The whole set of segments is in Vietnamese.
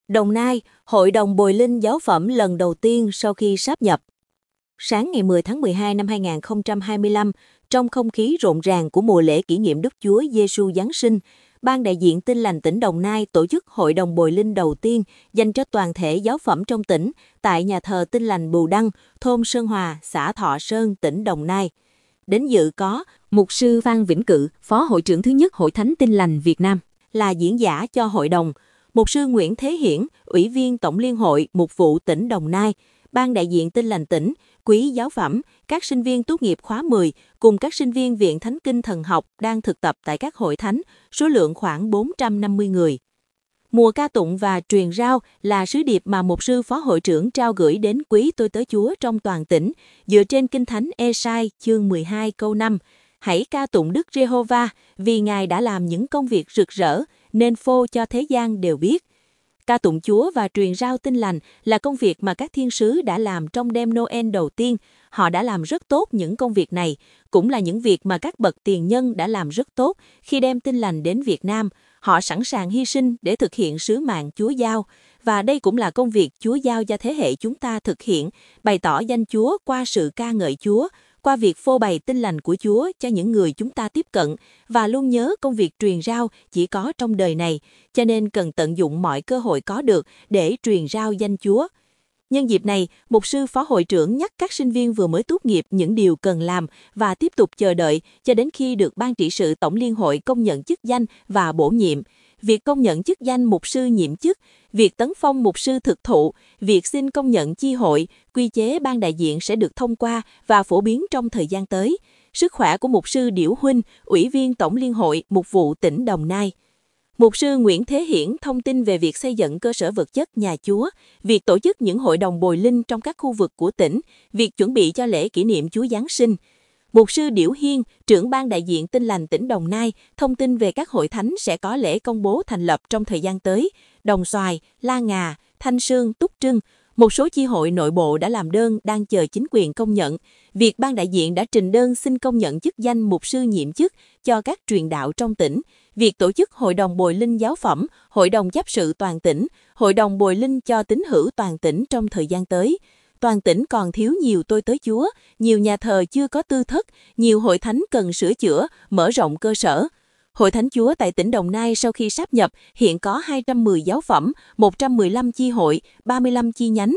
Đồng Nai, Hội đồng Bồi Linh giáo phẩm lần đầu tiên sau khi sáp nhập. Sáng ngày 10 tháng 12 năm 2025, trong không khí rộn ràng của mùa lễ kỷ niệm Đức Chúa Giêsu Giáng sinh, Ban đại diện Tin lành tỉnh Đồng Nai tổ chức Hội đồng Bồi Linh đầu tiên dành cho toàn thể giáo phẩm trong tỉnh tại nhà thờ Tin lành Bù Đăng, thôn Sơn Hòa, xã Thọ Sơn, tỉnh Đồng Nai. Đến dự có Mục sư Phan Vĩnh Cự, Phó Hội trưởng thứ nhất Hội Thánh Tin lành Việt Nam, là diễn giả cho hội đồng, Mục sư Nguyễn Thế Hiển, Ủy viên Tổng liên hội Mục vụ tỉnh Đồng Nai, Ban đại diện Tin lành tỉnh, quý giáo phẩm, các sinh viên tốt nghiệp khóa 10 cùng các sinh viên Viện Thánh Kinh Thần học đang thực tập tại các hội thánh, số lượng khoảng 450 người. Mùa ca tụng và truyền rao là sứ điệp mà Mục sư Phó Hội trưởng trao gửi đến quý tôi tớ Chúa trong toàn tỉnh, dựa trên Kinh Thánh Ê-sai chương 12 câu 5. Hãy ca tụng Đức Giê-hô-va, vì Ngài đã làm những công việc rực rỡ, nên phô cho thế gian đều biết. Ca tụng Chúa và truyền rao tin lành là công việc mà các thiên sứ đã làm trong đêm Noel đầu tiên. Họ đã làm rất tốt những công việc này, cũng là những việc mà các bậc tiền nhân đã làm rất tốt khi đem tin lành đến Việt Nam. Họ sẵn sàng hy sinh để thực hiện sứ mạng Chúa giao, và đây cũng là công việc Chúa giao cho thế hệ chúng ta thực hiện, bày tỏ danh Chúa qua sự ca ngợi Chúa, qua việc phô bày tin lành của Chúa cho những người chúng ta tiếp cận, và luôn nhớ công việc truyền rao chỉ có trong đời này, cho nên cần tận dụng mọi cơ hội có được để truyền rao danh Chúa. Nhân dịp này, Mục sư Phó Hội trưởng nhắc các sinh viên vừa mới tốt nghiệp những điều cần làm và tiếp tục chờ đợi cho đến khi được Ban trị sự Tổng liên hội công nhận chức danh và bổ nhiệm. Việc công nhận chức danh mục sư nhiệm chức, việc tấn phong mục sư thực thụ, việc xin công nhận chi hội, quy chế ban đại diện sẽ được thông qua và phổ biến trong thời gian tới. Sức khỏe của mục sư Điểu Huynh, Ủy viên Tổng liên hội Mục vụ tỉnh Đồng Nai. Mục sư Nguyễn Thế Hiển thông tin về việc xây dựng cơ sở vật chất nhà Chúa, việc tổ chức những hội đồng bồi linh trong các khu vực của tỉnh, việc chuẩn bị cho lễ kỷ niệm Chúa Giáng sinh. Mục sư Điểu Hiên, trưởng ban đại diện Tin lành tỉnh Đồng Nai, thông tin về các hội thánh sẽ có lễ công bố thành lập trong thời gian tới. Đồng Xoài, La Ngà, Thanh Sương, Túc Trưng. Một số chi hội nội bộ đã làm đơn đang chờ chính quyền công nhận. Việc ban đại diện đã trình đơn xin công nhận chức danh mục sư nhiệm chức cho các truyền đạo trong tỉnh. Việc tổ chức Hội đồng Bồi Linh giáo phẩm, Hội đồng chấp sự toàn tỉnh, Hội đồng Bồi Linh cho tín hữu toàn tỉnh trong thời gian tới. Toàn tỉnh còn thiếu nhiều tôi tớ Chúa, nhiều nhà thờ chưa có tư thất, nhiều hội thánh cần sửa chữa, mở rộng cơ sở. Hội Thánh Chúa tại tỉnh Đồng Nai sau khi sáp nhập hiện có 210 giáo phẩm, 115 chi hội, 35 chi nhánh,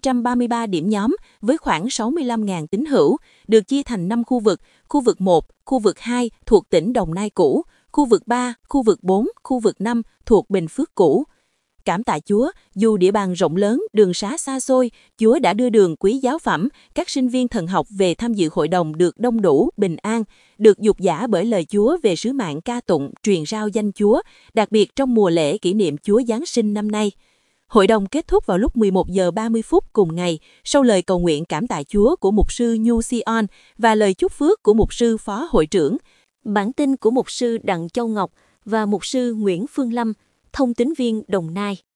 233 điểm nhóm với khoảng 65.000 tín hữu, được chia thành 5 khu vực 1, khu vực 2 thuộc tỉnh Đồng Nai cũ, khu vực 3, khu vực 4, khu vực 5 thuộc Bình Phước cũ. Cảm tạ Chúa, dù địa bàn rộng lớn, đường xá xa xôi, Chúa đã đưa đường quý giáo phẩm, các sinh viên thần học về tham dự hội đồng được đông đủ, bình an, được dục dã bởi lời Chúa về sứ mạng ca tụng, truyền rao danh Chúa, đặc biệt trong mùa lễ kỷ niệm Chúa Giáng sinh năm nay. Hội đồng kết thúc vào lúc 11 giờ 30 phút cùng ngày, sau lời cầu nguyện cảm tạ Chúa của mục sư Nhu Sion và lời chúc phước của mục sư Phó Hội trưởng. Bản tin của mục sư Đặng Châu Ngọc và mục sư Nguyễn Phương Lâm, thông tín viên Đồng Nai.